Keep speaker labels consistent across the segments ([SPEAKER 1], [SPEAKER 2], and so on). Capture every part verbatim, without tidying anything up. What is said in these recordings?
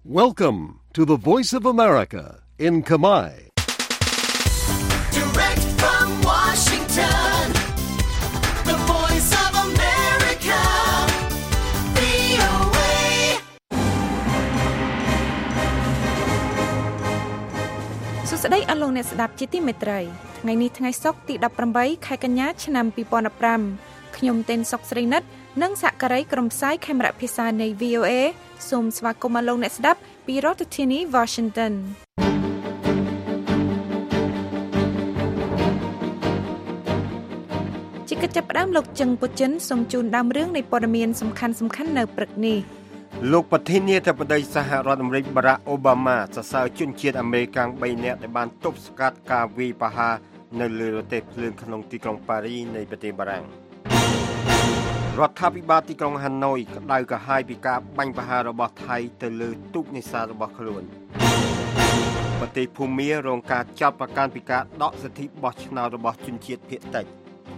[SPEAKER 1] Welcome to the Voice of America in Khmer.
[SPEAKER 2] Direct from Washington, the Voice of America, វី អូ เอ
[SPEAKER 3] សុស្ដីអស់លោកអ្នកស្ដាប់ជាទីមេត្រីថ្ងៃនេះថ្ងៃសុក្រទីដប់ប្រាំបីខែកញ្ញាឆ្នាំពីរពាន់ដប់ប្រាំខ្ញុំទេនសុកស្រីនិតនិងសហការីក្រុមផ្សាយខេមរៈភាសានៃ វី អូ เอ សូមស្វាគមន៍អស់លោកអ្នកស្ដាប់ពីរដ្ឋធានី Washington ជាកិច្ចចាប់ផ្ដើមលោកចឹងពុចិនសូមជូនដើមរឿងនៃព័ត៌មានសំខាន់ៗនៅព្រឹកនេះ
[SPEAKER 4] លោកប្រធានាធិបតីសហរដ្ឋអាមេរិកបារ៉ាក់អូបាម៉ាសរសើរជនជាតិអាមេរិកកាំងបីនាក់ដែលបានទប់ស្កាត់ការវាយប្រហារនៅលើរទេះភ្លើងក្នុងទីក្រុងប៉ារីនៃប្រទេសបារាំងរដ្ឋាភិបាលទីក្រុងហាណូយក្តៅក្រហាយពីការបាញ់ប្រហាររបស់ថៃទៅលើទូកនេសាទរបស់ខ្លួនប្រទេសភូមារងការចាប់ប្រកាន់ពីការដកសិទ្ធិបោះឆ្នោតរបស់ជនជាតិភាគតិច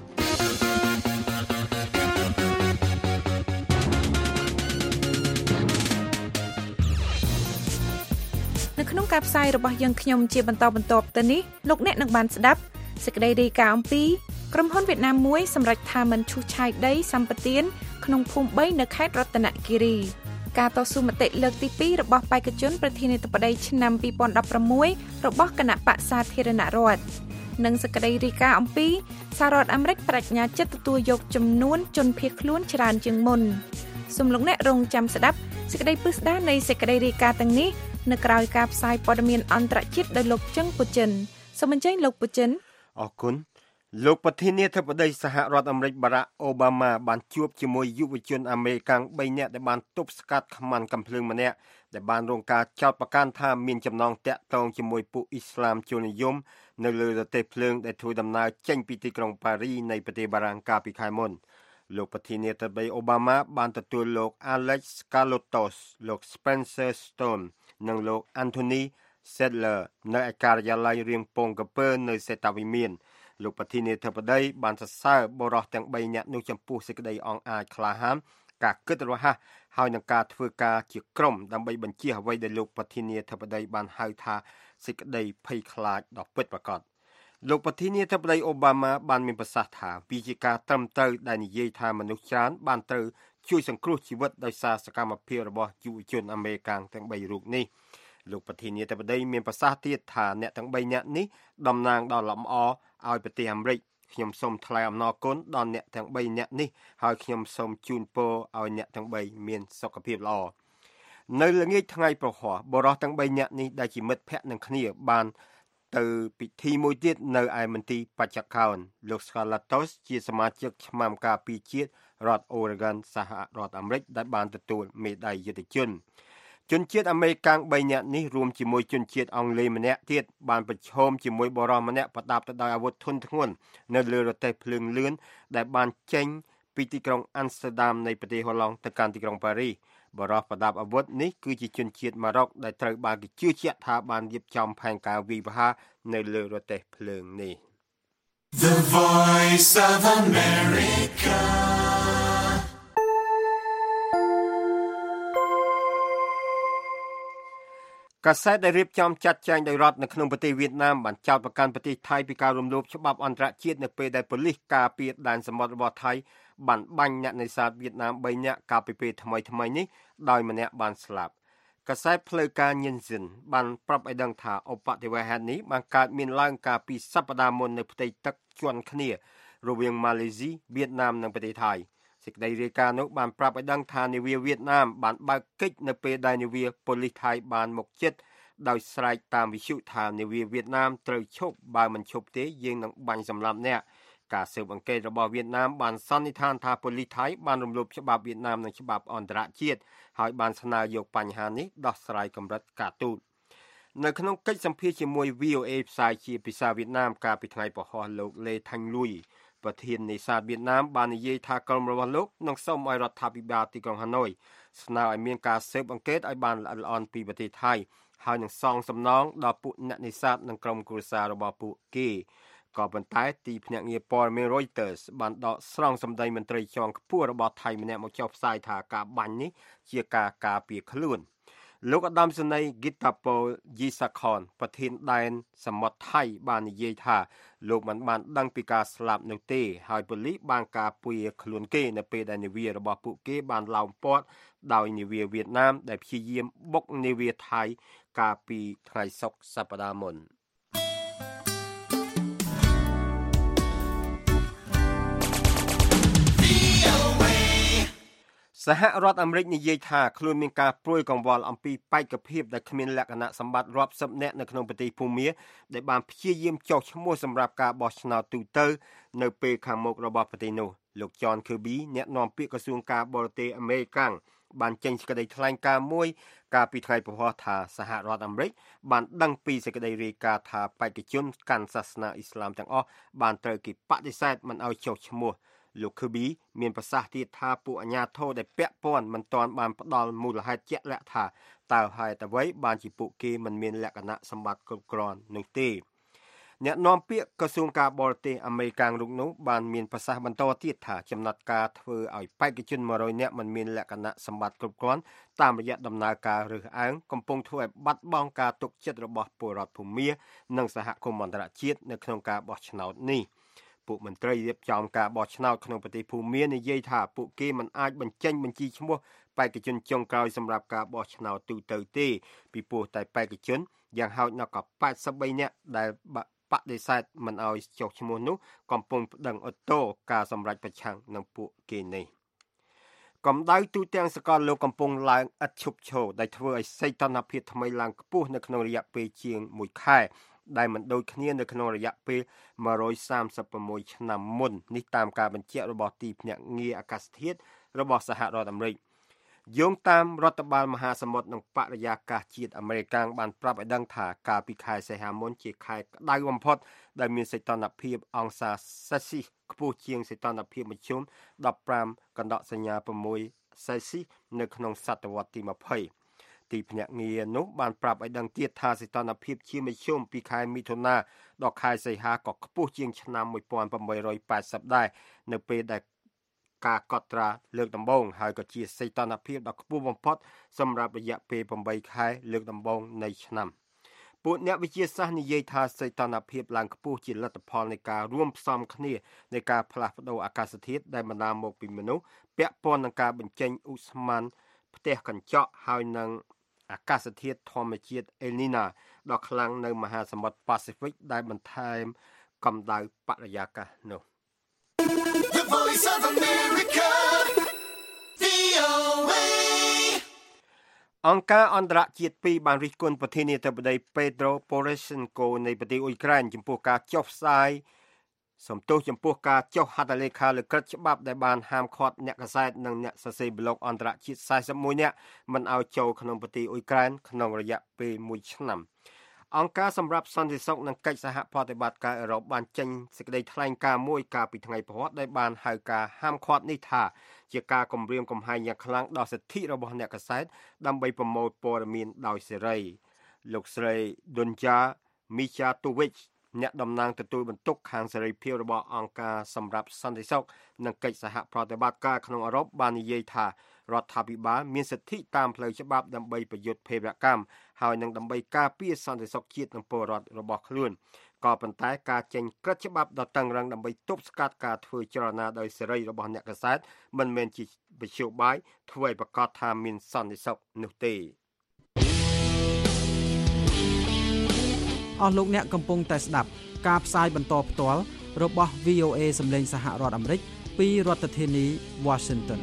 [SPEAKER 3] នៅក្នុងការផ្សាយរបស់យើងខ្ញុំជាបន្តបន្ទាប់ទៅនេះលោកអ្នកនឹងបានស្ដាប់សេចក្តីរាយការណ៍អំពីក្រុមហ៊ុនវៀតណាមមួយសម្រេចថាមិនឈូសឆាយដីសម្បទានក្នុងភូមិបីនៅខេត្តរតនគិរីការតស៊ូមតិលើកទីពីររបស់បេក្ខជនប្រធានាធិបតីឆ្នាំពីរពាន់ដប់ប្រាំមួយរបស់គណៈបក្សសាធារណរដ្ឋនិងសេចក្តីរាយការណ៍អំពីសហរដ្ឋអាមេរិកបញ្ញាចិត្តទទួលយកចំនួនជនភៀសខ្លួនច្រើនជាងមុនសូមលោកអ្នករងចាំស្ដាប់សេចក្តីពិស្ដារនៃសេចក្តីរាយការណ៍ទាំងនេះនៅក្រៅការផ្សាយព័ត៌មានអន្តរជាតិដោយលោកចឹងពុចិនសូមអញ្ជើញលោកពុចិន
[SPEAKER 4] អរគុណលោកប្រធានាធិបតីសហរដ្ឋអាមេរិកបារ៉ាក់អូបាម៉ាបានជួបជាមួយយុវជនអាមេរិកបីនាក់ដែលបានទប់ស្កាត់ខ្មាន់កាំភ្លើងម្នាក់ដែលបានរងការចោទប្រកាន់ថាមានចំណងតាក់ទងជាមួយពួកអ៊ីស្លាមជននិយមនៅលើរទេះភ្លើងដែលធ្វើដំណើរចេញពីទីក្រុងប៉ារីនៃប្រទេសបារាំងកាលពីខែមុនលោកប្រធានាធិបតីអូបាម៉ាបានទទួលលោក Alex Carlotos លោក Spencer Stone និងលោក Anthony Sadler នៅឯការិយាល័យរៀងពងកំពើនៅសេតាវិមានលោកប្រធានាធិបតីបានសរសើរបរិសុទ្ធទាំងបីនាក់នោះចំពោះសេចក្តីអង់អាចក្លាហានការគិតរហ័សហើយនឹងការធ្វើការជាក្រុមដើម្បីបញ្ជាអ្វីដែលលោកប្រធានាធិបតីបានហៅថាសេចក្តីភ័យខ្លាចដ៏ពិតប្រាកដលោកប្រធានាធិបតីអូបាម៉ាបានមានប្រសាសន៍ថាវាជាការត្រឹមត្រូវដែលនិយាយថាមនុស្សច្រើនបានត្រូវជួយសង្គ្រោះជីវិតដោយសារសកម្មភាពរបស់យុវជនអាមេរិកទាំងបីរូបនេះលោកប្រធានាធិបតីមានប្រសាសន៍ទៀតថាអ្នកទាំងបីនាក់នេះតំណាងដល់លំអឲ្យប្រទេសអាមេរិកខ្ញុំសូមថ្លែងអំណរគុណដល់អ្នកទាំងបីនាក់នេះហើយខ្ញុំសូមជូនពរឲ្យអ្នកទាំងបីមានសុខភាពល្អនៅល្ងាចថ្ងៃប្រហ័សបរិសុទ្ធទាំងបីនាក់នេះដែលជាមិត្តភក្តិនឹងគ្នាបានទៅពិធីមួយទៀតនៅឯមន្ទីរបច្ចុប្បន្នលោក Scalatos ជាសមាជិកឆ្មាំការពារជាតិរដ្ឋ Oregon សហរដ្ឋអាមេរិកដែលបានទទួលមេដាយយុទ្ធជនជនជាតិអាមេរិកបីនាក់នេះរួមជាមួយជនជាតិអង់គ្លេសម្នាក់ទៀតបានប្រឈមជាមួយបរិសម្នាក់ប្រដាប់ទៅដោយអាវុធធុនធ្ងន់នៅលើរទេះភ្លើងលឿនដែលបានចេញពីទីក្រុងអាំស្ទែដាមនៃប្រទេសហូឡង់ទៅកាន់ទីក្រុងប៉ារីបរិសប្រដាប់អាវុធនេះគឺជាជនជាតិម៉ារ៉ុកដែលត្រូវបានគេជឿជាក់ថាបានរៀបចំផែនការវាយប្រហារនៅលើរទេះភ្លើងនេះ
[SPEAKER 2] The Voice of America
[SPEAKER 4] កាសែតដែលរៀបចំចាត់ចែងដោយរដ្ឋនៅក្នុងប្រទេសវៀតណាមបានចោទប្រកាន់ប្រទេសថៃពីការរំលោភច្បាប់អន្តរជាតិនៅពេលដែលប៉ូលីសការពារដែនសមុទ្ររបស់ថៃបានបាញ់អ្នកនេសាទវៀតណាមបីនាក់កាលពីពេលថ្មីៗនេះដោយម្នាក់បានស្លាប់កាសែតផ្លូវការញិនស៊ិនបានប្រាប់ឲ្យដឹងថាឧបទ្ទវហេតុនេះបានកើតមានឡើងកាលពីសប្តាហ៍មុននៅផ្ទៃទឹកជាន់គ្នារវាងម៉ាឡេស៊ីវៀតណាមនិងប្រទេសថៃសេចក្តីរាយការណ៍នោះបានប្រាប់ឲ្យដឹងថានាវាវៀតណាមបានបើកកិច្ចនៅពេលដែលនាវាប៉ូលីសថៃបានមកជិតដោយស្រែកតាមវិទ្យុថានាវាវៀតណាមត្រូវឈប់បើមិនឈប់ទេយើងនឹងបាញ់សម្លាប់អ្នកការស៊ើបអង្កេតរបស់វៀតណាមបានសន្និដ្ឋានថាប៉ូលីសថៃបានរំលោភច្បាប់វៀតណាមនិងច្បាប់អន្តរជាតិហើយបានស្នើយកបញ្ហានេះដោះស្រាយកម្រិតការទូតនៅក្នុងកិច្ចសម្ភាសន៍ជាមួយ វី អូ เอ ផ្សាយជាភាសាវៀតណាមកាលពីថ្ងៃពហុលោកលេថាញ់លុយប្រធាននេសាទវៀតណាមបាននិយាយថាក្រុមរបស់លោកនឹងសូមឲ្យរដ្ឋាភិបាលទីក្រុងហាណូយស្នើឲ្យមានការស៊ើបអង្កេតឲ្យបានល្អិតល្អន់ពីប្រទេសថៃហើយនឹងសងសំណងដល់ពួកអ្នកនេសាទនិងក្រុមគ្រួសាររបស់ពួកគេក៏ប៉ុន្តែទីភ្នាក់ងារព័ត៌មាន Reuters បានដកស្រង់សម្ដីមន្ត្រីជាន់ខ្ពស់របស់ថៃម្នាក់មកចុះផ្សាយថាការបាញ់នេះជាការការពារខ្លួនលោកឧត្តមសេនីយ៍ Gitapol Yisakhon ប្រធានដែនសមុទ្រថៃបាននិយាយថាលោកមិនបានដឹងពីការស្លាប់នោះទេហើយប៉ូលីសបានការពារខ្លួនគេនៅពេលដែលនាវារបស់ពួកគេបានឡោមព័ទ្ធដោយនាវាវៀតណាមដែលព្យាយាមបុកនាវាថៃកាលពីថ្ងៃសុក្រសប្តាហ៍មុនសហរដ្ឋអាមេរិកនិយាយថាខ្លួនមានការព្រួយកង្វល់អំពីបេក្ខភាពដែលគ្មានលក្ខណៈសម្បត្តិរាប់សិបនាក់នៅក្នុងប្រទេសភូមាដែលបានព្យាយាមចុះឈ្មោះសម្រាប់ការបោះឆ្នោតទូទៅនៅពេលខាងមុខរបស់ប្រទេសនោះលោក John Kirby អ្នកនាំពាក្យក្រសួងការបរទេសអាមេរិកបានចេញសេចក្តីថ្លែងការណ៍មួយកាលពីថ្ងៃពុធថាសហរដ្ឋអាមេរិកបានដឹងពីសេចក្តីរាយការណ៍ថាបេក្ខជនកាន់សាសនាអ៊ីស្លាមទាំងអស់បានត្រូវគេបដិសេធមិនឲ្យចុះឈ្មោះលោក Kirby មានប្រសាសន៍ទៀតថាពួកអាជ្ញាធរដែលពាក់ព័ន្ធមិនទាន់បានផ្ដល់មូលហេតុជាក់លាក់ថាតើហេតុអ្វីបានជាពួកគេមិនមានលក្ខណៈសម្បត្តិគ្រប់គ្រាន់នោះទេអ្នកនាំពាក្យក្រសួងការបរទេសអាមេរិករូបនោះបានមានប្រសាសន៍បន្តទៀតថាចំណាត់ការធ្វើឲ្យបេក្ខជនមួយរយនាក់មិនមានលក្ខណៈសម្បត្តិគ្រប់គ្រាន់តាមរយៈដំណើរការរើសអើងកំពុងធ្វើឲ្យបាត់បង់ការទុកចិត្តរបស់ពលរដ្ឋភូមានិងសហគមន៍អន្តរជាតិនៅក្នុងការបោះឆ្នោតនេះពួកមន្ត្រីរៀបចំការបោះឆ្នោតក្នុងប្រទេសភូមានិយាយថាពួកគេមិនអាចបញ្ចេញបញ្ជីឈ្មោះបេក្ខជនចុងក្រោយសម្រាប់ការបោះឆ្នោតទូទៅទេពីព្រោះតែបេក្ខជនយ៉ាងហោចណាស់ក៏แปดสิบបីនាក់ដែលបដិសេធមិនឲ្យចុះឈ្មោះនោះកំពុងប្តឹងឧទ្ធរណ៍ការសម្រេចប្រឆាំងនឹងពួកគេនេះកម្ដៅទូទាំងសកលលោកកំពុងឡើងឥតឈប់ឈរដែលធ្វើឲ្យសីតុណ្ហភាពថ្មីឡើងខ្ពស់នៅក្នុងរយៈពេលជាងមួយខែដែលមិនដូចគ្នានៅក្នុងរយៈពេលone hundred thirty-sixឆ្នាំមុននេះតាមការបញ្ជាក់របស់ទីភ្នាក់ងារអាកាសធាតុរបស់សហរដ្ឋអាមេរិកយោងតាមរដ្ឋបាលមហាសមុទ្រនិងបរិយាកាសជាតិអាមេរិកបានប្រាប់ឲ្យដឹងថាកាលពីខែសីហាមុនជាខែក្តៅបំផុតដែលមានសីតុណ្ហភាពអង្សាសេស៊ីសខ្ពស់ជាងសីតុណ្ហភាពមធ្យមfifteenកណ្ដកសញ្ញាsixសេស៊ីសនៅក្នុងសតវត្សទីtwentyទីភ្នាក់ងារនោះបានប្រាប់ឲ្យដឹងទៀតថាសីតុណ្ហភាពជាមធ្យមពីខែមិថុនាដល់ខែសីហាក៏ខ្ពស់ជាងឆ្នាំeighteen eightyដែរនៅពេលដែលការកត់ត្រាលើកដំបូងហើយក៏ជាសីតុណ្ហភាពដ៏ខ្ពស់បំផុតសម្រាប់រយៈពេលeightខែលើកដំបូងនៃឆ្នាំពួកអ្នកវិទ្យាសាស្ត្រនិយាយថាសីតុណ្ហភាពឡើងខ្ពស់ជាលទ្ធផលនៃការរួមផ្សំគ្នានៃការផ្លាស់ប្តូរអាកាសធាតុដែលបណ្ដាលមកពីមនុស្សពាក់ព័ន្ធនឹងការបញ្ចេញឧស្ម័នផ្ទះកញ្ចក់ហើយនឹងអាកាសធាតុធម្មជាតិអេលនីណាដ៏ខ្លាំងនៅមហាសមុទ្រប៉ាស៊ីហ្វិកដែលបន្ថែមកម្ដៅបរិយាកាសនោះ
[SPEAKER 2] The Voice of America វី អូ เอ
[SPEAKER 4] អង្គការអន្តរជាតិពីរបានរិះគន់ប្រធានាធិបតី Petro Poroshenko នៃប្រទេសអ៊ុយក្រែនចំពោះការចុះផ្សាយសំទោសចំពោះការចុះហត្ថលេខាលើក្រឹត្យច្បាប់ដែលបានហាមឃាត់អ្នកកាសែតនិងអ្នកសរសេរប្លុកអន្តរជាតិforty-oneនាក់មិនឲ្យចូលក្នុងប្រទេសអ៊ុយក្រែនក្នុងរយៈពេលមួយឆ្នាំអង្គការសម្រាប់សន្តិសុខនិងកិច្ចសហប្រតិបត្តិការអឺរ៉ុបបានចេញសេចក្តីថ្លែងការណ៍មួយកាលពីថ្ងៃពុធដែលបានហៅការហាមឃាត់នេះថាជាការគំរាមកំហែងយ៉ាងខ្លាំងដល់សិទ្ធិរបស់អ្នកកាសែតដើម្បីប្រមូលព័ត៌មានដោយសេរីលោកស្រី Dunja Mijatovic អ្នកតំណាងទទួលបន្ទុកខាងសេរីភាពរបស់អង្គការសម្រាប់សន្តិសុខនិងកិច្ចសហប្រតិបត្តិការក្នុងអឺរ៉ុបបាននិយាយថារដ្ឋាភិបាលមានសិទ្ធិតាមផ្លូវច្បាប់ដើម្បីប្រយុទ្ធភេរវកម្មហើយនឹងដើម្បីការពារសន្តិសុខជាតិនិងពលរដ្ឋរបស់ខ្លួនក៏ប៉ុន្តែការចេញក្រឹត្យច្បាប់ដ៏តឹងរ៉ឹងដើម្បីទប់ស្កាត់ការធ្វើចលនាដោយសេរីរបស់អ្នកកាសែតមិនមែនជាវិជ្ជាបាយធ្វើឲ្យប្រកាសថាមានសន្តិសុខនោះទេ
[SPEAKER 5] អស់លោកអ្នកកំពុងតែស្ដាប់ការផ្សាយបន្តផ្ទាល់របស់ វី អូ เอ សម្លេងសហរដ្ឋអាមេរិកពីរដ្ឋធានី Washington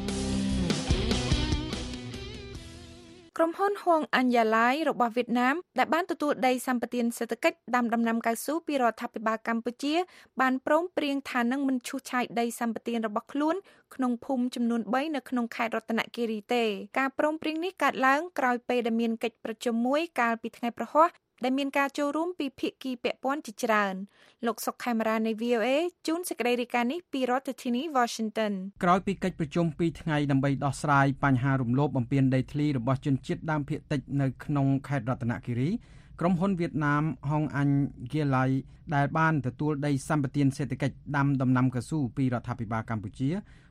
[SPEAKER 3] ក្រុមហ៊ុន Hoang Anyalai របស់វៀតណាមដែលបានទទួលដីសម្បត្តិសេដ្ឋកិច្ចដាំដំណាំកៅស៊ូពីរដ្ឋាភិបាលកម្ពុជាបានព្រមព្រៀងថានឹងមិនឈូសឆាយដីសម្បត្តិរបស់ខ្លួនក្នុងភូមិចំនួនthreeនៅក្នុងខេត្តរតនគិរីទេការព្រមព្រៀងនេះកើតឡើងក្រោយពេលដែលមានកិច្ចប្រជុំមួយកាលពីថ្ងៃប្រហ័សដែលមានការចូលរួមពីភាគីពាក់ព័ន្ធជាច្រើនលោកសុកខេមរានៃ វី អូ เอ ជូនសេចក្តីរាយការណ៍នេះពីរដ្ឋធានី Washington
[SPEAKER 5] ក្រោយពីកិច្ចប្រជុំពីរថ្ងៃដើម្បីដោះស្រាយបញ្ហារំលោភបំពានដីធ្លីរបស់ជនជាតិដើមភាគតិចនៅក្នុងខេត្តរតនគិរីក្រុមហ៊ុនវៀតណាម Hoang Anyalai ដែលបានទទួលដីសម្បត្តិសេដ្ឋកិច្ចដាំដំណាំកៅស៊ូពីរដ្ឋាភិបាលកម្ពុជា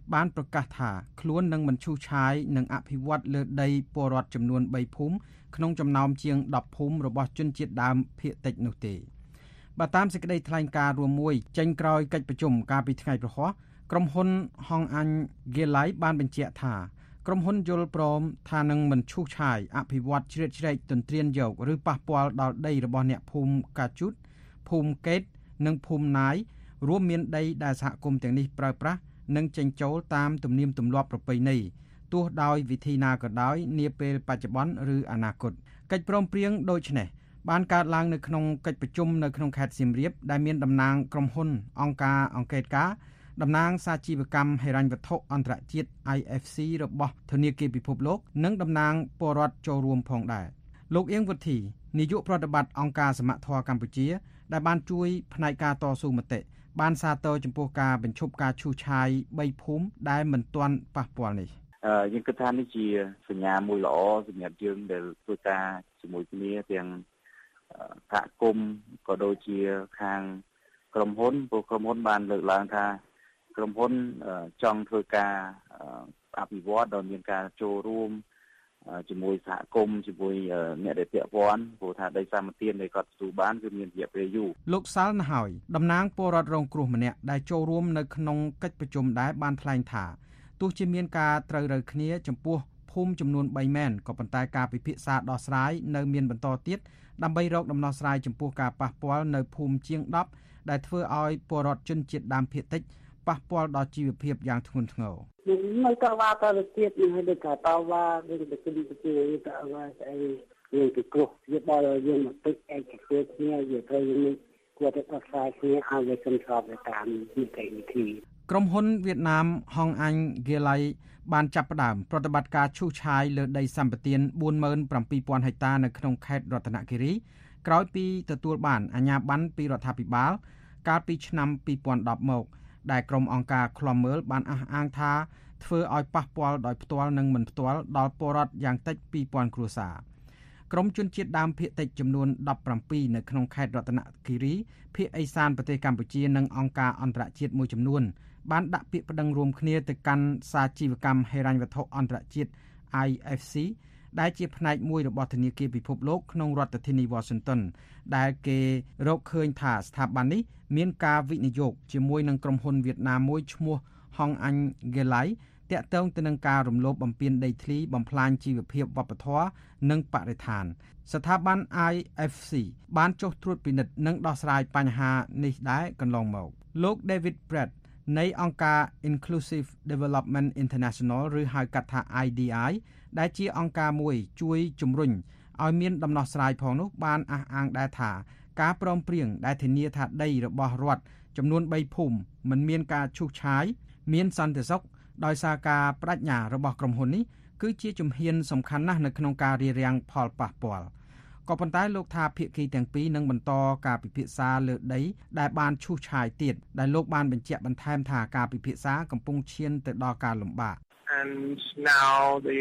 [SPEAKER 5] បានប្រកាសថាខ្លួននឹងមិនឈូសឆាយនិងអភិវឌ្ឍលើដីពលរដ្ឋចំនួនបីភូមិក្នុងចំណោមជាងដប់ភូមិរបស់ជនជាតិដើមភាគតិចនោះទេបើតាមសេចក្តីថ្លែងការណ៍រួមមួយចេញក្រោយកិច្ចប្រជុំកាលពីថ្ងៃព្រហស្បតិ៍ក្រុមហ៊ុន Hong An Gilai បានបញ្ជាក់ថាក្រុមហ៊ុនយល់ព្រមថានឹងមិនឈូសឆាយអភិវឌ្ឍជ្រៀតជ្រែកទន្ទ្រានយកឬប៉ះពាល់ដល់ដីរបស់អ្នកភូមិកាជូតភូមិកេតនិងភូមិណាយរួមមានដីដែលសហគមន៍ទាំងនេះប្រើប្រាស់និងចេញចូលតាមទំនៀមទម្លាប់ប្រពៃណីទោះដោយវិធីណាក៏ដោយនាពេលបច្ចុប្បន្នឬអនាគតកិច្ចព្រមព្រៀងដូចនេះបានកើតឡើងនៅក្នុងកិច្ចប្រជុំនៅក្នុងខេត្តសៀមរាបដែលមានតំណាងក្រុមហ៊ុនអង្គការអង្កេតការតំណាងសាជីវកម្មហិរញ្ញវត្ថុអន្តរជាតិ I F C របស់ធនាគារពិភពលោកនិងតំណាងពលរដ្ឋចូលរួមផងដែរលោកអៀងវុធីនាយកប្រតិបត្តិអង្គការសមត្ថធម៌កម្ពុជាដែលបានជួយផ្នែកការតស៊ូមតិបានសាទរចំពោះការបញ្ឈប់ការឈូសឆាយបីភូមិដែលមិនទាន់ប៉ះពាល់នេះ
[SPEAKER 6] យើងគិតថានេះជាសញ្ញាមួយល្អសម្រាប់យើងដែលធ្វើការជាមួយគ្នាទាំងសហគមន៍ក៏ដូចជាខាងក្រុមហ៊ុនព្រោះក្រុមហ៊ុនបានលើកឡើងថាក្រុមហ៊ុនចង់ធ្វើការអភិវឌ្ឍដោយមានការចូលរួមជាមួយសហគមន៍ជាមួយអ្នកដែលពាក់ព័ន្ធព្រោះថាដីសម្បត្តិនៃគាត់ទទួលបានគឺមានរយៈពេលយូរ
[SPEAKER 5] លោកសាល់ណហើយតំណាងពលរដ្ឋរងគ្រោះម្នាក់ដែលចូលរួមនៅក្នុងកិច្ចប្រជុំដែរបានថ្លែងថាទោះជាមានការត្រូវរើគ្នាចំពោះភូមិចំនួនបីមែនក៏ប៉ុន្តែការពិភាក្សាដោះស្រាយនៅមានបន្តទៀតដើម្បីរកដំណោះស្រាយចំពោះការប៉ះពាល់នៅភូមិជាងដប់ដែលធ្វើឲ្យពលរដ្ឋជនជាតិដើមភាគតិចប៉ះពាល់ដល់ជីវភាពយ៉ាងធ្ងន់ធ្ងរ
[SPEAKER 7] មិនក៏វ៉ាតទៅទៀតនឹងឲ្យដូចថាតវ៉ារឿងទៅគិតទៅជាតវ៉ាស្អីយើងទៅគ្រោះវាបលយើងមកទឹកឯកធ្វើគ្នាវាត្រូវយើងគួរតែដោះស្រាយគ្នាឲ្យវាសំស្របទៅតាមនីតិវិធី
[SPEAKER 5] ក្រុមហ៊ុនវៀតណាម Hong An Gilai បានចាប់ផ្ដើមប្រតិបត្តិការឈូសឆាយលើដីសម្បត្តិបួនម៉ឺនប្រាំពីរពាន់ហិកតានៅក្នុងខេត្តរតនគិរីក្រោយពីទទួលបានអាជ្ញាប័ណ្ណពីរដ្ឋាភិបាលកាលពីឆ្នាំពីរពាន់ដប់មកដែលក្រុមអង្គការឃ្លាំមើលបានអះអាងថាធ្វើឲ្យប៉ះពាល់ដោយផ្ទាល់និងមិនផ្ទាល់ដល់ពលរដ្ឋយ៉ាងតិចពីរពាន់គ្រួសារក្រុមជនជាតិដើមភាគតិចចំនួនដប់ប្រាំពីរនៅក្នុងខេត្តរតនគិរីភាគឦសានប្រទេសកម្ពុជានិងអង្គការអន្តរជាតិមួយចំនួនបានដាក់ពាក្យប្តឹងរួមគ្នាទៅកាន់សាជីវកម្មហិរញ្ញវត្ថុអន្តរជាតិ I F C ដែលជាផ្នែកមួយរបស់ធនាគារពិភពលោកក្នុងរដ្ឋធានី Washington ដែលគេរកឃើញថាស្ថាប័ននេះមានការវិនិយោគជាមួយនឹងក្រុមហ៊ុនវៀតណាមមួយឈ្មោះ Hong An Gilai ទាក់ទងទៅនឹងការរំលោភបំពានដីធ្លីបំផ្លាញជីវភាពវប្បធម៌និងបរិស្ថានស្ថាប័ន I F C បានចុះត្រួតពិនិត្យនិងដោះស្រាយបញ្ហានេះដែរកន្លងមកលោក David Pratt នៃអង្គការ Inclusive Development International ឬហៅកាត់ថា I D I ដែលជាអង្គការមួយជួយជំរុញឲ្យមានដំណោះស្រាយផងនោះបានអះអាងដែរថាការព្រមព្រៀងដែលធានាថាដីរបស់រដ្ឋចំនួនបីភូមិមិនមានការឈូសឆាយមានសន្តិសុខដោយសារការបដិញ្ញារបស់ក្រុមហ៊ុននេះគឺជាជំហានសំខាន់ណាស់នៅក្នុងការរារាំងផលប៉ះពាល់ក៏ប៉ុន្តែលោកថាភាគីទាំងពីរនឹងបន្តការពិភាក្សាលើដីដែលបានឈូសឆាយទៀតដែលលោកបានបញ្ជាក់បន្ថែមថាការពិភាក្សាកំពុងឈានទៅដល់ការលំបាក
[SPEAKER 8] and now the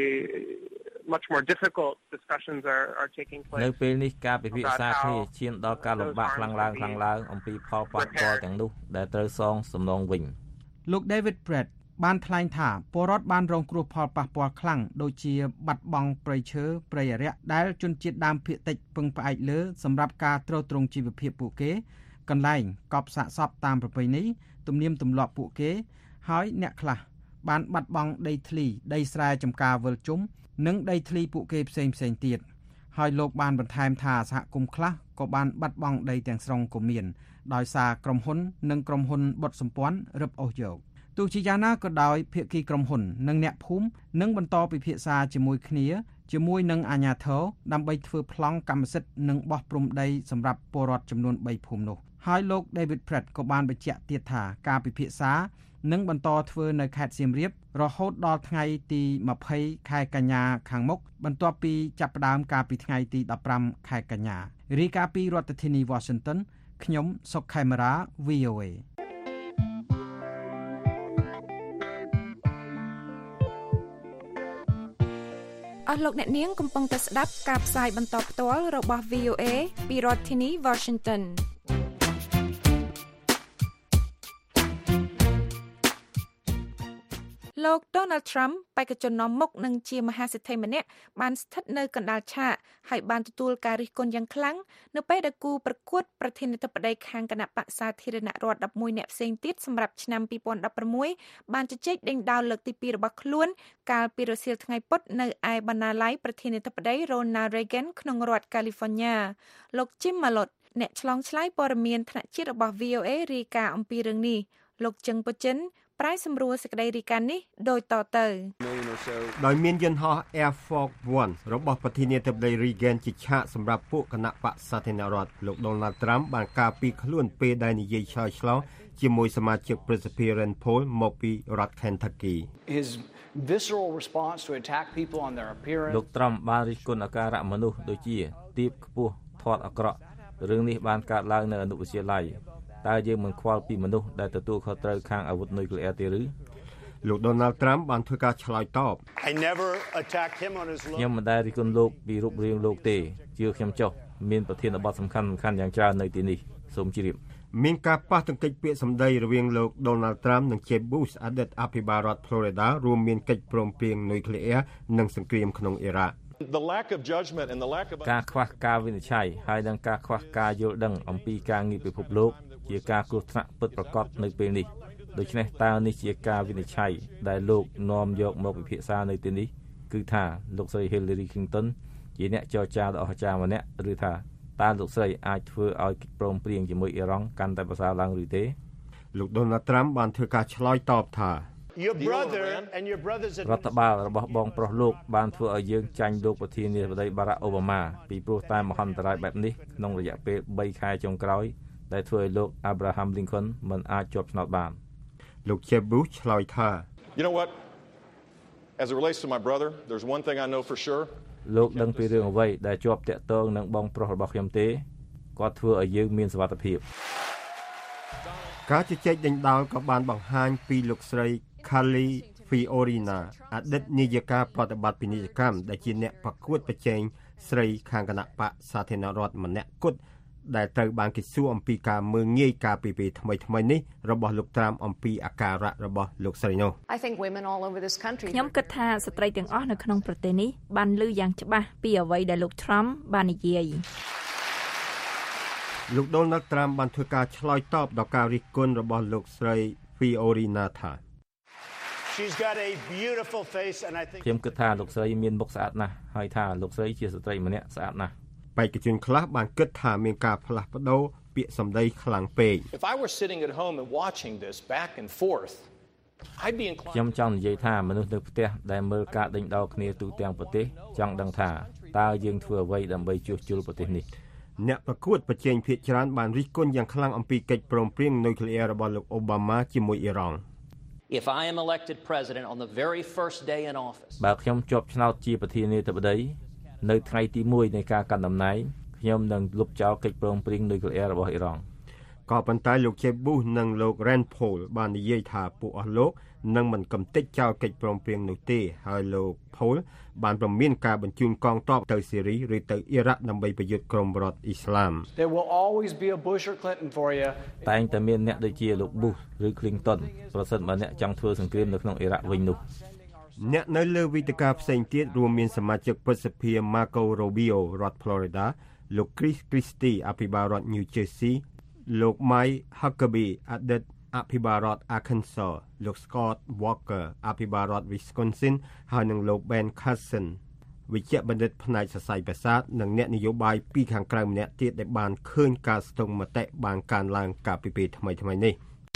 [SPEAKER 8] much more difficult discussions are are taking place
[SPEAKER 9] នៅពេលនេះការពិភាក្សាគ្នាឈានដល់ការលំបាកខ្លាំងឡើងខ្លាំងឡើងអំពីផលប៉ះពាល់ទាំងនោះដែលត្រូវសងសំណងវិញ
[SPEAKER 5] លោក David Pratt បានថ្លែងថាពលរដ្ឋបានរងគ្រោះផលប៉ះពាល់ខ្លាំងដូចជាបាត់បង់ព្រៃឈើព្រៃអរិយដែលជនជាតិដើមភាគតិចពឹងផ្អែកលើសម្រាប់ការទ្រទ្រង់ជីវភាពពួកគេកន្លែងកប់សាកសពតាមប្រពៃណីទំនៀមទម្លាប់ពួកគេហើយអ្នកខ្លះបានបាត់បង់ដីធ្លីដីស្រែចម្ការវិលជុំនិងដីធ្លីពួកគេផ្សេងផ្សេងទៀតហើយលោកបានបន្ថែមថាសហគមន៍ខ្លះក៏បានបាត់បង់ដីទាំងស្រុងក៏មានដោយសារក្រុមហ៊ុននិងក្រុមហ៊ុនបុតសម្ព័ន្ធរឹបអូសយកទោះជាយ៉ាងណាក៏ដោយភាគីក្រុមហ៊ុននិងអ្នកភូមិនឹងបន្តពិភាក្សាជាមួយគ្នាជាមួយនឹងអាជ្ញាធរដើម្បីធ្វើប្លង់កម្មសិទ្ធិនិងបោះព្រំដីសម្រាប់ពលរដ្ឋចំនួនបីភូមិនោះហើយលោក David Pratt ក៏បានបញ្ជាក់ទៀតថាការពិភាក្សានឹងបន្តធ្វើនៅខេត្តសៀមរាបរហូតដល់ថ្ងៃទីម្ភៃខែកញ្ញាខាងមុខបន្ទាប់ពីចាប់ផ្ដើមការពីថ្ងៃទីដប់ប្រាំខែកញ្ញារាយការណ៍ពីរដ្ឋធានី Washington ខ្ញុំសុកខេមរា V O A
[SPEAKER 3] អស់លោកអ្នកនាងកំពុងតែស្ដាប់ការផ្សាយបន្តផ្ទាល់របស់ V O A ពីរដ្ឋធានី Washington លោក Donald Trump បេក្ខជននាំមុខនឹងជាមហាសេដ្ឋីម្នាក់បានស្ថិតនៅកណ្ដាលឆាកហើយបានទទួលការរិះគន់យ៉ាងខ្លាំងនៅពេលដែលគូប្រកួតប្រធានាធិបតីខាងគណៈបក្សសាធារណរដ្ឋដប់មួយនាក់ផ្សេងទៀតសម្រាប់ឆ្នាំពីរពាន់ដប់ប្រាំមួយបានជជែកដេញដោលលើកទីពីររបស់ខ្លួនកាលពីរសៀលថ្ងៃពុធនៅឯបណ្ណាល័យប្រធានាធិបតី Ronald Reagan ក្នុងរដ្ឋ California លោក Jim Malott អ្នកឆ្លងឆ្លើយព័ត៌មានថ្នាក់ជាតិរបស់ V O A រាយការណ៍អំពីរឿងនេះលោកជឹងពចិនប្រែសម្រួលសេចក្តីរាយការណ៍នេះដូចតទៅ
[SPEAKER 4] ដោយមានយន្តហោះ Air Force One របស់ប្រធានាធិបតី Reagan ជាឆាកសម្រាប់ពួកគណៈបក្សសាធារណរដ្ឋលោក Donald Trump បានការពារខ្លួនពេលដែលនិយាយឆ្លើយឆ្លងជាមួយសមាជិកព្រឹទ្ធសភា Rand Paul មកពីរដ្ឋ Kentucky
[SPEAKER 10] His visceral response to attack people on their appearance
[SPEAKER 9] លោក Trump បានរិះគន់អាការៈមនុស្សដូចជាទាបខ្ពស់ធាត់អាក្រក់រឿងនេះបានកើតឡើងនៅអនុវិទ្យាល័យតើយើងមិនខ្វល់ពីមនុស្សដែលទទួលខុសត្រូវខាងអាវុធនុយក្លេអ៊ែរទេឬ
[SPEAKER 4] លោក Donald Trump បានធ្វើការឆ្លើយតប
[SPEAKER 11] I never attacked him on his look
[SPEAKER 9] ខ្ញុំមិនដែលរិះគន់លោកពីរូបរាងលោកទេជឿខ្ញុំចុះមានប្រធានបទសំខាន់ៗយ៉ាងច្រើននៅទីនេះសូមជម្រាប
[SPEAKER 4] មានការប៉ះទង្គិចពាក្យសម្ដីរវាងលោក Donald Trump និង Jeb Bush អតីតអភិបាលរដ្ឋ Florida រួមមានកិច្ចព្រមព្រៀងនុយក្លេអ៊ែរនិងសង្គ្រាមក្នុងអ៊ីរ៉ាក់
[SPEAKER 11] The lack of judgment and the lack of
[SPEAKER 9] ការខ្វះការវិនិច្ឆ័យហើយនិងការខ្វះការយល់ដឹងអំពីការងារពិភពលោកជាការគ្រោះថ្នាក់ពិតប្រាកដនៅពេលនេះដូច្នេះតើនេះជាការវិនិច្ឆ័យដែលលោកនាំយកមកពិភាក្សានៅទីនេះគឺថាលោកស្រី Hillary Clinton ជាអ្នកចរចាដ៏អស្ចារ្យម្នាក់ឬថាតើលោកស្រីអាចធ្វើឲ្យកិច្ចព្រមព្រៀងជាមួយអ៊ីរ៉ង់កាន់តែប្រសើរឡើងឬទេ
[SPEAKER 4] លោក Donald Trump បានធ្វើការឆ្លើយតបថា
[SPEAKER 11] Your brother and your brother's
[SPEAKER 9] រដ្ឋបាលរបស់បងប្រុសលោកបានធ្វើឲ្យយើងចាញ់លោកប្រធានាធិបតី Barack Obama ពីព្រោះតែមហន្តរាយបែបនេះក្នុងរយៈពេលបីខែចុងក្រោយដែលធ្វើឲ្យលោក Abraham Lincoln មិនអាចជាប់ឆ្នោតបាន
[SPEAKER 4] លោក Jeb Bush ឆ្លើយថា
[SPEAKER 11] You know what As it relates to my brother there's one thing I know for sure
[SPEAKER 9] លោកដឹងពីរឿងអ្វីដែលជាប់តាក់ទងនឹងបងប្រុសរបស់ខ្ញុំទេគាត់ធ្វើឲ្យយើងមានសុវត្ថិភាព
[SPEAKER 4] ការជជែកដេញដោលក៏បានបង្ហាញពីលោកស្រី Carly Fiorina អតីតនាយិកាប្រតិបត្តិពាណិជ្ជកម្មដែលជាអ្នកប្រកួតប្រជែងស្រីខាងគណៈបក្សសាធារណរដ្ឋម្នាក់គត់ដែលត្រូវបានគេសួរអំពីការមើលងាយការពីពេលថ្មីថ្មីនេះរបស់លោកត្រាំអំពីអាការៈរបស់លោកស្រីនោះ
[SPEAKER 12] ខ្ញុំគិតថាស្ត្រីទាំងអស់នៅក្នុងប្រទេសនេះបានឮយ៉ាងច្បាស់ពីអ្វីដែលលោក Trump បាននិយាយ
[SPEAKER 4] លោក Donald Trump បានធ្វើការឆ្លើយតបដល់ការរិះគន់របស់លោកស្រី Fiorina ថា
[SPEAKER 11] She's got a beautiful face and I think
[SPEAKER 9] ខ្ញុំគិតថាលោកស្រីមានមុខស្អាតណាស់ហើយថាលោកស្រីជាស្ត្រីម្នាក់ស្អាតណាស់
[SPEAKER 4] បេក្ខជនខ្លះបានគិតថាមានការផ្លាស់ប្ដូរពាក្យសម្ដីខ្លាំងពេក
[SPEAKER 11] If I were sitting at home and watching this back and forth I'd be inclined
[SPEAKER 9] ខ្ញុំចង់និយាយថាមនុស្សនៅផ្ទះដែលមើលការដេញដោលគ្នាទូទាំងប្រទេសចង់ដឹងថាតើយើងធ្វើអ្វីដើម្បីជួសជុលប្រទេសនេះ
[SPEAKER 4] អ្នកប្រកួតប្រជែងភាគច្រើនបានរិះគន់យ៉ាងខ្លាំងអំពីកិច្ចព្រមព្រៀងនុយក្លេអ៊ែររបស់លោក Obama ជាមួយអ៊ីរ៉ង់
[SPEAKER 13] If I am elected president on the very first day in office
[SPEAKER 9] បើខ្ញុំជាប់ឆ្នោតជាប្រធានាធិបតីនៅថ្ងៃទីមួយនៃការកាន់តំណែងខ្ញុំនឹងលុបចោលកិច្ចព្រមព្រៀងនុយក្លេអ៊ែររបស់អ៊ីរ៉ង់
[SPEAKER 4] ក៏ប៉ុន្តែលោក Jeb Bush និងលោក Rand Paul បាននិយាយថាពួកអស់លោកនឹងមិនកំទេចចោលកិច្ចព្រមព្រៀងនោះទេហើយលោក Paul បានប្រមានការបញ្ជូនកងទ័ពទៅស៊េរីឬទៅអ៊ីរ៉ាក់ដើម្បីប្រយុទ្ធក្រុមរដ្ឋអ៊ីស្លាម
[SPEAKER 10] There will always be a Bush or Clinton for you
[SPEAKER 9] តែងតែមានអ្នកដូចជាលោក Bush ឬ Clinton ប្រសិនបើអ្នកចង់ធ្វើសង្គ្រាមនៅក្នុងអ៊ីរ៉ាក់វិញនោះ
[SPEAKER 4] អ្នកនៅលើវេទិកាផ្សេងទៀតរួមមានសមាជិកព្រឹទ្ធសភា Marco Rubio រដ្ឋ Florida លោក Chris Christie អភិបាលរដ្ឋ New Jersey លោក Mike Huckabee អតីតអភិបាលរដ្ឋ Arkansas លោក Scott Walker អភិបាលរដ្ឋ Wisconsin ហើយនិងលោក Ben Carson វិជ្ជបណ្ឌិតផ្នែកសរសៃប្រសាទនិងអ្នកនយោបាយពីខាងក្រៅម្នាក់ទៀតដែលបានឃើញការស្ទង់មតិបានកើនឡើងកាលពីពេលថ្មីៗនេះ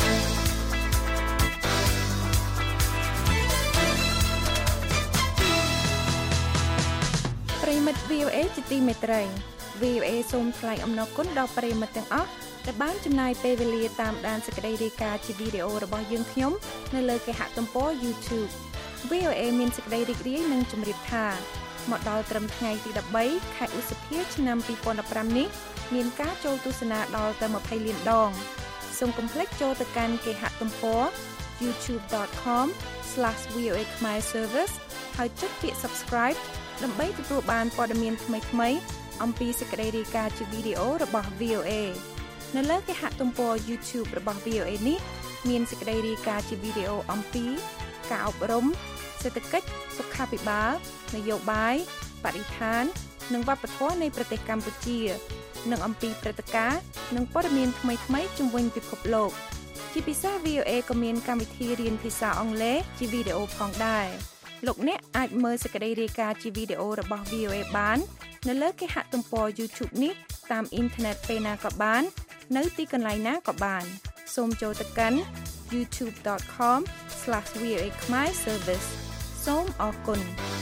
[SPEAKER 3] ប្រិមិត្ត V O A ជាទីមេត្រី V O A សូមថ្លែងអំណរគុណដល់ប្រិមិត្តទាំងអស់ដែលបានចំណាយពេលវេលាតាមដានសេចក្តីរាយការណ៍ជាវីដេអូរបស់យើងខ្ញុំនៅលើគេហទំព័រ YouTube V O A មានសេចក្តីរីករាយនិងជម្រាបថាមកដល់ត្រឹមថ្ងៃទីដប់បីខែឧសភាឆ្នាំពីរពាន់ដប់ប្រាំនេះមានការចូលទស្សនាដល់ទៅម្ភៃលានដងសូមកុំភ្លេចចូលទៅកាន់គេហទំព័រ youtube dot com slash v o a khmer service ហើយចុចពាក្យ Subscribe ដើម្បីទទួលបានព័ត៌មានថ្មីៗអំពីសេចក្តីរាយការណ៍ជាវីដេអូរបស់ V O A នៅលើគេហទំព័រ YouTube របស់ V O A នេះមានសេចក្តីរាយការណ៍ជាវីដេអូអំពីការអប់រំសេដ្ឋកិច្ចសុខាភិបាលនយោបាយបរិស្ថាននិងវប្បធម៌នៃប្រទេសកម្ពុជានិងអំពីព្រឹត្តិការណ៍និងព័ត៌មានថ្មីៗជុំវិញពិភពលោកជាពិសេស វី អូ អេ ក៏មានកម្មវិធីរៀនភាសាអង់គ្លេសជាវីដេអូផងដែរលោកអ្នកអាចមើលសេចក្តីរាយការណ៍ជាវីដេអូរបស់ វី អូ អេ បាននៅលើគេហទំព័រ YouTube នេះតាមអ៊ីនធឺណិតពេលណាក៏បាននៅទីកន្លែងណាក៏បានសូមចូលទៅកាន់ ยูทูบ ដត ខម ស្លាស វី អូ អេ Khmer Service សូមអរគុណ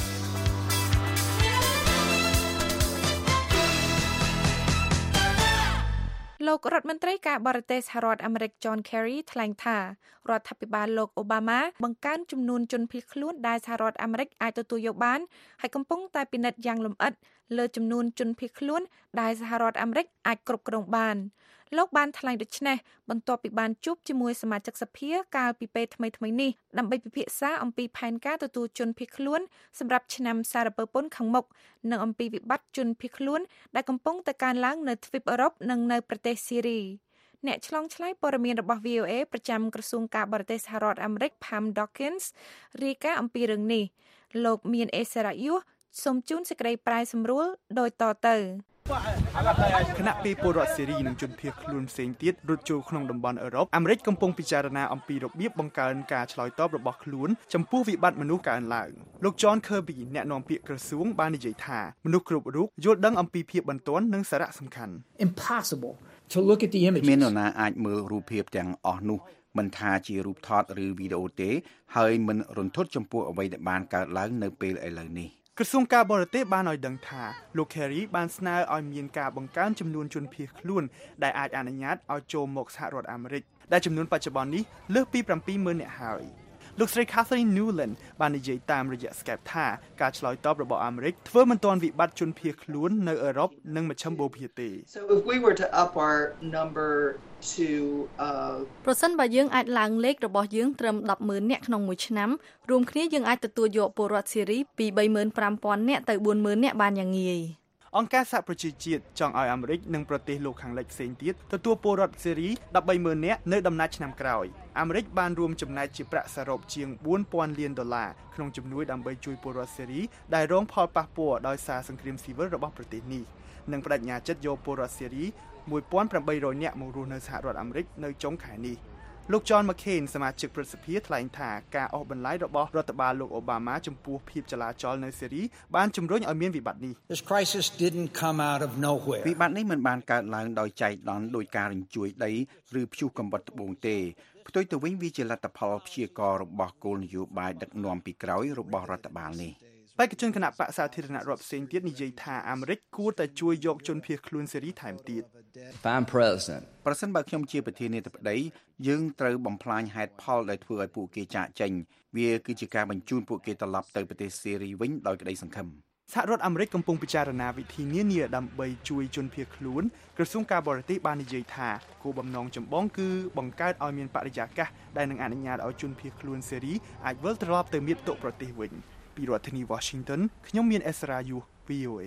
[SPEAKER 3] លោករដ្ឋមន្ត្រីការបរទេសសហរដ្ឋអាមេរិក John Kerry ថ្លែងថារដ្ឋាភិបាលលោកអូបាម៉ាបង្កើនចំនួនជនភៀសខ្លួនដែលសហរដ្ឋអាមេរិកអាចទទួលយកបានហើយកំពុងតែពិនិត្យយ៉ាងលម្អិតលើចំនួនជនភៀសខ្លួនដែលសហរដ្ឋអាមេរិកអាចគ្រប់គ្រងបានលោកបានថ្លែងដូចនេះបន្ទាប់ពីបានជួបជាមួយសមាជិកសភាកាលពីពេលថ្មីៗនេះដើម្បីពិភាក្សាអំពីផែនការទទួលជនភៀសខ្លួនសម្រាប់ឆ្នាំសារពើពន្ធខាងមុខនិងអំពីវិបត្តិជនភៀសខ្លួនដែលកំពុងតែកើនឡើងនៅទ្វីបអឺរ៉ុបនិងនៅប្រទេសស៊ីរីអ្នកឆ្លងឆ្លើយព័ត៌មានរបស់ វី អូ អេ ប្រចាំក្រសួងការបរទេសសហរដ្ឋអាមេរិក Pam Dawkins រាយការណ៍អំពីរឿងនេះលោកមានអេសារ៉ាយុសូមជូនសេចក្តីប្រាយសម្រួលដោយតទៅ
[SPEAKER 14] គណៈពីពលរដ្ឋសេរីនិងជនភៀសខ្លួនផ្សេងទៀតរត់ចូលក្នុងតំបន់អឺរ៉ុបអាមេរិកកំពុងពិចារណាអំពីរបៀបបង្កើនការឆ្លើយតបរបស់ខ្លួនចំពោះវិបត្តិមនុស្សកើនឡើងលោក John Kirby អ្នកនាំពាក្យក្រសួងបាននិយាយថាមនុស្សគ្រប់រូបយល់ដឹងអំពីភាពបន្ទាន់និងសារៈសំខាន់
[SPEAKER 15] Impossible to look at the images មាននរណាអាចមើលរូបភាពទាំងអស់នោះមិនថាជារូបថតឬវីដេអូទេហើយមិនរន្ធត់ចំពោះអ្វីដែលបានកើតឡើងនៅពេលឥឡូវនេះ
[SPEAKER 14] ក្រសួងការបរទេសបានឲ្យដឹងថាលោក Kerry បានស្នើឲ្យមានការបង្កើនចំនួនជនភៀសខ្លួនដែលអាចអនុញ្ញាតឲ្យចូលមកសហរដ្ឋអាមេរិកដែលចំនួនបច្ចុប្បន្ននេះលើសពី seven thousand នាក់ហើយលោកស្រី Catherine Newland បាននិយាយតាមរយៈ Skype ថាការឆ្លើយតបរបស់អាមេរិកធ្វើមិនទាន់វិបត្តិជនភៀសខ្លួននៅអឺរ៉ុបនិងមជ្ឈមបូព៌ាទេ
[SPEAKER 16] So if we were to up our number to uh
[SPEAKER 12] ប្រសិនបើយើងអាចឡើងលេខរបស់យើងត្រឹម ten,000 នាក់ក្នុងមួយឆ្នាំរួមគ្នាយើងអាចទទួលយកពលរដ្ឋសេរីពី thirty-five thousand នាក់ទៅ forty thousand នាក់បានយ៉ាងងាយ
[SPEAKER 14] អង្គការសហប្រជាជាតិចង់ឲ្យអាមេរិកនិងប្រទេសលោកខាងលិចផ្សេងទៀតទទួលពលរដ្ឋសេរី thirteen thousand នាក់នៅដំណាច់ឆ្នាំក្រោយអាមេរិកបានរួមចំណែកជាប្រាក់សរុបជាងfour thousandលានដុល្លារក្នុងជំនួយដើម្បីជួយពលរដ្ឋសេរីដែលរងផលប៉ះពាល់ដោយសារសង្គ្រាមស៊ីវិលរបស់ប្រទេសនេះនិងបដិញ្ញាចិត្តយកពលរដ្ឋសេរីeighteen hundred នាក់មករស់នៅសហរដ្ឋអាមេរិកនៅចុងខែនេះលោក John McCain សមាជិកព្រឹទ្ធសភាថ្លែងថាការអស់បន្លាយរបស់រដ្ឋបាលលោកអូបាម៉ាចំពោះភាពចលាចលនៅសេរីបានជំរុញឲ្យមានវិបត្តិនេះ
[SPEAKER 15] This crisis didn't come out of nowhere វិបត្តិនេះមិនបានកើតឡើងដោយចៃដន្យដោយការរញ្ជួយដីឬព្យុះកំបុតត្បូងទេផ្ទុយទៅវិញវាជាលទ្ធផលព្យាករណ៍របស់គោលនយោបាយដឹកនាំពីក្រោយរបស់រដ្ឋបាលនេះ
[SPEAKER 14] បេក្ខជនគណៈបកសាធារណរដ្ឋផ្សេងទៀតនិយាយថាអាមេរិកគួរតែជួយយកជនភៀសខ្លួនសេរីថែមទៀត
[SPEAKER 15] If I'm president ប្រសិនបើខ្ញុំជាប្រធានាធិបតីយើងត្រូវបំផ្លាញហេតុផលដែលធ្វើឲ្យពួកគេចាកចេញវាគឺជាការបញ្ជូនពួកគេត្រឡប់ទៅប្រទេសសេរីវិញដោយក្តីសង្ឃឹម
[SPEAKER 14] សហរដ្ឋអាមេរិកកំពុងពិចារណាវិធីនានាដើម្បីជួយជនភៀសខ្លួនក្រសួងការបរទេសបាននិយាយថាគោលបំណងចម្បងគឺបង្កើតឲ្យមានបរិយាកាសដែលនឹងអនុញ្ញាតឲ្យជនភៀសខ្លួនសេរីអាចវិលត្រឡប់ទៅមាតុប្រទេសវិញពីរដ្ឋធានី Washington ខ្ញុំមានអេសរ៉ាយុ វី អូ អេ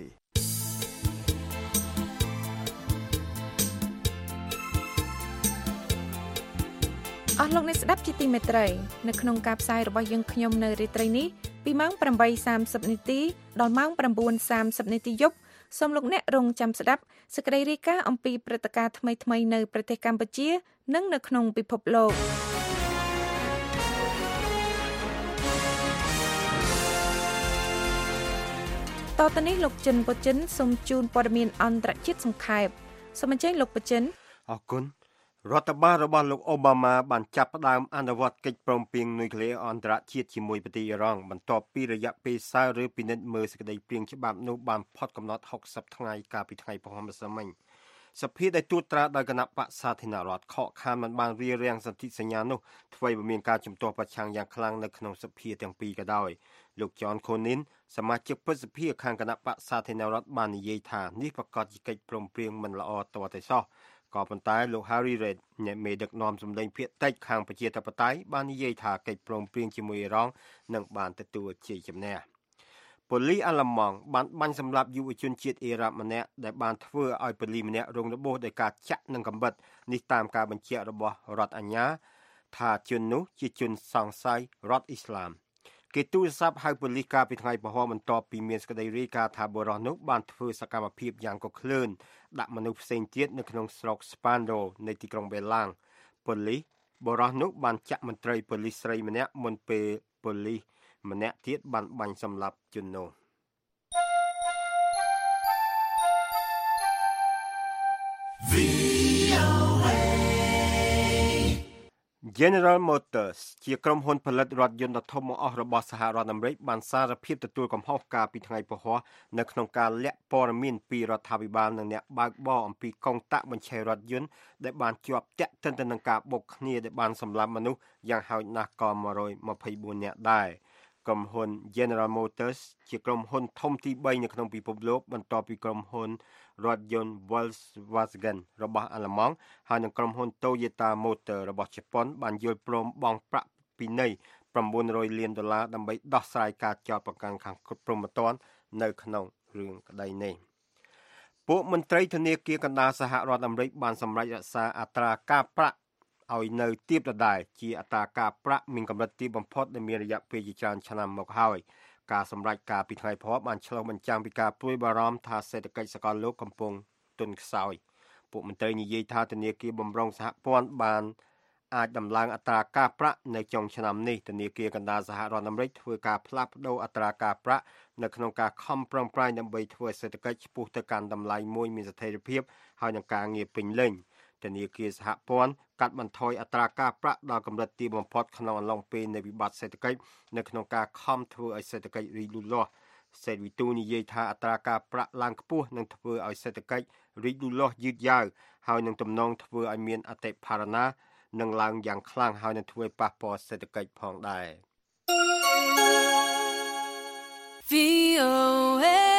[SPEAKER 3] អស់លោកអ្នកស្ដាប់ជាទីមេត្រីនៅក្នុងការផ្សាយរបស់យើងខ្ញុំនៅរាត្រីនេះពីម៉ោងeight thirtyនាទីដល់ម៉ោងnine thirtyនាទីយប់សូមលោកអ្នករងចាំស្ដាប់សេចក្តីរាយការណ៍អំពីព្រឹត្តិការណ៍ថ្មីៗនៅប្រទេសកម្ពុជានិងនៅក្នុងពិភពលោកតទៅនេះលោកចិនពូចិនសូមជូនព័ត៌មានអន្តរជាតិសង្ខេបសូមអញ្ជើញលោកពូចិន
[SPEAKER 4] អរគុណរដ្ឋបាលរបស់លោកអូបាម៉ាបានចាប់ផ្ដើមអនុវត្តកិច្ចព្រមព្រៀងនុយក្លេអ៊ែរអន្តរជាតិជាមួយប្រទេសអ៊ីរ៉ង់បន្ទាប់ពីរយៈពេលសើឬពិនិត្យមើលសេចក្តីព្រៀងច្បាប់នោះបានផុតកំណត់sixtyថ្ងៃកាលពីថ្ងៃព្រហស្បតិ៍មិញសភាដែលត្រួតត្រាដោយគណៈបក្សសាធារណរដ្ឋខកខានមិនបានរៀបរៀងសន្ធិសញ្ញានោះធ្វើឲ្យមានការជំទាស់ប្រឆាំងយ៉ាងខ្លាំងនៅក្នុងសភាទាំងពីរក៏ដោយលោក John Cornyn សមាជិកព្រឹទ្ធសភាខាងគណៈបក្សសាធារណរដ្ឋបាននិយាយថានេះប្រកាសជាកិច្ចព្រមព្រៀងមិនល្អទាល់តែសោះក៏ប៉ុន្តែលោក Harry Reid អ្នកមេដឹកនាំសម្លេងភាគតិចខាងប្រជាធិបតេយ្យបាននិយាយថាកិច្ចព្រមព្រៀងជាមួយអ៊ីរ៉ង់នឹងបានទទួលជ័យជំនះប៉ូលីសអាល្លឺម៉ង់បានបាញ់សម្លាប់យុវជនជាតិអ៊ីរ៉ាក់ម្នាក់ដែលបានធ្វើឲ្យប៉ូលីសម្នាក់រងរបួសដោយការចាក់នឹងកាំបិតនេះតាមការបញ្ជាក់របស់រដ្ឋអាជ្ញាថាជននោះជាជនសង្ស័យរដ្ឋអ៊ីស្លាមគេទូរស័ព្ទហៅប៉ូលីសកាលពីថ្ងៃពហុបន្ទាប់ពីមានសេចក្តីរាយការណ៍ថាបុរសនោះបានធ្វើសកម្មភាពយ៉ាងកុកក្លឿនដាក់មនុស្សផ្សេងទៀតនៅក្នុងស្រុក Spandau នៃទីក្រុង Berlin ប៉ូលីសបុរសនោះបានចាក់មន្ត្រីប៉ូលីសស្រីម្នាក់មុនពេលប៉ូលីសម្នាក់ទៀតបានបាញ់សម្លាប់ជននោះGeneral Motors ជាក្រុមហ៊ុនផលិតរថយន្តដ៏ធំបង្អស់របស់សហរដ្ឋអាមេរិកបានសារភាពទទួលកំហុសកាលពីថ្ងៃពហុនៅក្នុងការលាក់ព័ត៌មានពីរដ្ឋាភិបាលនិងអ្នកបើកបរអំពីកងតាក់បញ្ឆេះរថយន្តដែលបានជាប់ទាក់ទិនទៅនឹងការបុកគ្នាដែលបានសម្លាប់មនុស្សយ៉ាងហោចណាស់ក៏one hundred twenty-fourនាក់ដែរក្រុមហ៊ុន General Motors ជាក្រុមហ៊ុនធំទី3នៅក្នុងពិភពលោកបន្ទាប់ពីក្រុមហ៊ុនរថយន្ត Volkswagen របស់អាល្លឺម៉ង់ហើយនិងក្រុមហ៊ុន Toyota Motor របស់ជប៉ុនបានយល់ព្រមបង់ប្រាក់ពិន័យnine hundredលានដុល្លារដើម្បីដោះស្រាយការចោទប្រកាន់ខាងព្រហ្មទណ្ឌនៅក្នុងរឿងក្តីនេះពួកមន្ត្រីធនាគារកណ្ដាលសហរដ្ឋអាមេរិកបានសម្រេចរក្សាអត្រាការប្រាក់ឲ្យនៅទាបដដែលជាអត្រាការប្រាក់មានកម្រិតទាបបំផុតដែលមានរយៈពេលជាច្រើនឆ្នាំមកហើយការសម្រេចការពីថ្ងៃព្រហស្បតិ៍បានឆ្លុះបញ្ចាំងពីការព្រួយបារម្ភថាសេដ្ឋកិច្ចសកលលោកកំពុងទន់ខ្សោយពួកមន្ត្រីនិយាយថាធនាគារបម្រុងសហព័ន្ធបានអាចដំឡើងអត្រាការប្រាក់នៅចុងឆ្នាំនេះធនាគារកណ្ដាលសហរដ្ឋអាមេរិកធ្វើការផ្លាស់ប្តូរអត្រាការប្រាក់នៅក្នុងការខំប្រឹងប្រែងដើម្បីធ្វើសេដ្ឋកិច្ចឆ្ពោះទៅកាន់តម្លៃមួយមានស្ថិរភាពហើយនឹងការងារពេញលេញធនាគារសហព័ន្ធកាត់បន្ថយអត្រាការប្រាក់ដល់កម្រិតទាបបំផុតក្នុងអំឡុងពេលនៃវិបត្តិសេដ្ឋកិច្ចនៅក្នុងការខំធ្វើឲ្យសេដ្ឋកិច្ចរីកលូតលាស់សេដ្ឋវិទូនិយាយថាអត្រាការប្រាក់ឡើងខ្ពស់នឹងធ្វើឲ្យសេដ្ឋកិច្ចរីកលូតលាស់យឺតយ៉ាវហើយនឹងទំនងធ្វើឲ្យមានអតិផរណានឹងឡើងយ៉ាងខ្លាំងហើយនឹងធ្វើឲ្យប៉ះពាល់សេដ្ឋកិច្ចផងដែរ វី អូ អេ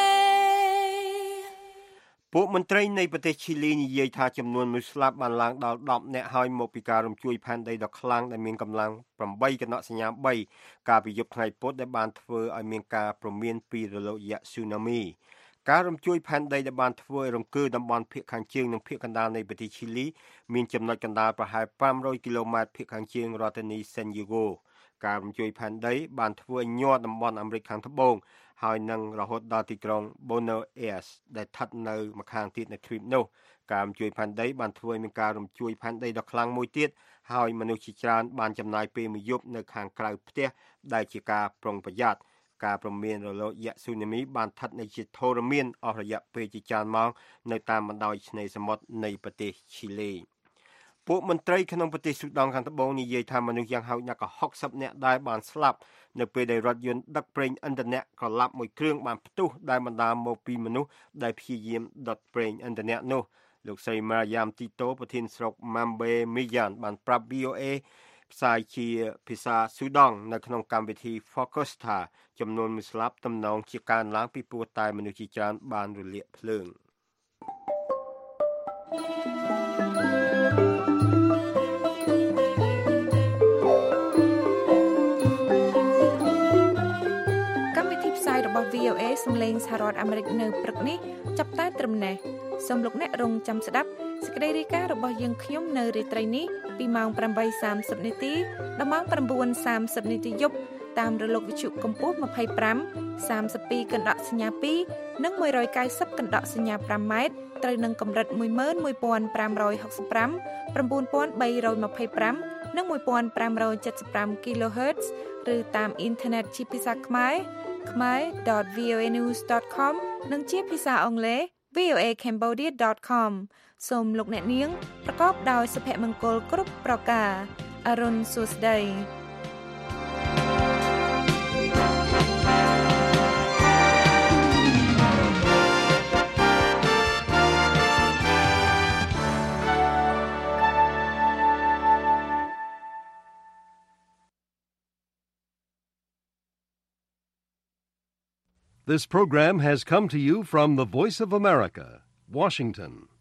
[SPEAKER 4] ពួកមន្ត្រីនៃប្រទេសឈីលីនិយាយថាចំនួនមនុស្សស្លាប់បានឡើងដល់tenនាក់ហើយមកពីការរំជួយផែនដីដ៏ខ្លាំងដែលមានកម្លាំងeightកណ្ដកសញ្ញាthreeកាលពីយប់ថ្ងៃពុធដែលបានធ្វើឲ្យមានការព្រមានពីរលកយក្សស៊ូណាមីការរំជួយផែនដីដែលបានធ្វើឲ្យរង្គើតំបន់ភាគខាងជើងនិងភាគកណ្ដាលនៃប្រទេសឈីលីមានចំណុចកណ្ដាលប្រហែលfive hundredគីឡូម៉ែត្រភាគខាងជើងរដ្ឋធានី San Diego ការរំជួយផែនដីបានធ្វើឲ្យញ័រតំបន់អាមេរិកខាងត្បូងហើយនឹងរហូតដល់ទីក្រុង Buenos Aires ដែលស្ថិតនៅម្ខាងទៀតនៃទ្វីបនោះការរំជួយផែនដីបានធ្វើឲ្យមានការរំជួយផែនដីដ៏ខ្លាំងមួយទៀតហើយមនុស្សជាច្រើនបានចំណាយពេលមួយយប់នៅខាងក្រៅផ្ទះដែលជាការប្រុងប្រយ័ត្នការព្រមានរលកយក្សស៊ូណាមីបានស្ថិតនៅជាធរមានអស់រយៈពេលជាច្រើនម៉ោងនៅតាមបណ្ដោយឆ្នេរសមុទ្រនៃប្រទេសឈីលីពួកមន្ត្រីក្នុងប្រទេសស៊ូដង់ខាងត្បូងនិយាយថាមនុស្សយ៉ាងហោចណាស់ក៏sixtyនាក់ដែរបានស្លាប់នៅពេលដែលរថយន្តដឹកប្រេងឥន្ធនៈក្រឡាប់មួយគ្រឿងបានផ្ទុះដែលបណ្ដាលមកពីមនុស្សដែលព្យាយាមដុតប្រេងឥន្ធនៈនោះលោកស្រី Mariam Tito ប្រធានស្រុក Mambe Miyan បានប្រាប់ V O A ផ្សាយជាភាសាស៊ូដង់នៅក្នុងកម្មវិធី Focus ថាចំនួនមនុស្សស្លាប់ទំនងជាកើនឡើងពីព្រោះតែមនុស្សជាច្រើនបានរលាកភ្លើងរបស់ V O A សំឡេងសហរដ្ឋអាមេរិកនៅព្រឹកនេះចាប់តែត្រឹមនេះសូមលោកអ្នករងចាំស្ដាប់សេចក្តីរាយការណ៍របស់យើងខ្ញុំនៅរាត្រីនេះពីម៉ោងeight thirtyនាទីដល់ម៉ោងnine thirtyនាទីយប់តាមរលកវិទ្យុកម្ពស់twenty-five, thirty-twoកណ្ដកសញ្ញាtwoនិងone ninetyកណ្ដកសញ្ញាfiveម៉ែត្រត្រូវនឹងកម្រិតone one five six five, nine three two fiveនិងone five seven five គីឡូហឺតซ์ឬតាមអ៊ីនធឺណិតជាភាសាខ្មែរkhmer dot v o a news dot com និងជាភាសាអង់គ្លេស v o a cambodia dot com សូមលោកអ្នកនាងប្រកបដោយសុភមង្គលគ្រប់ប្រការអរុនសួស្តី
[SPEAKER 1] This program has come to you from the Voice of America, Washington.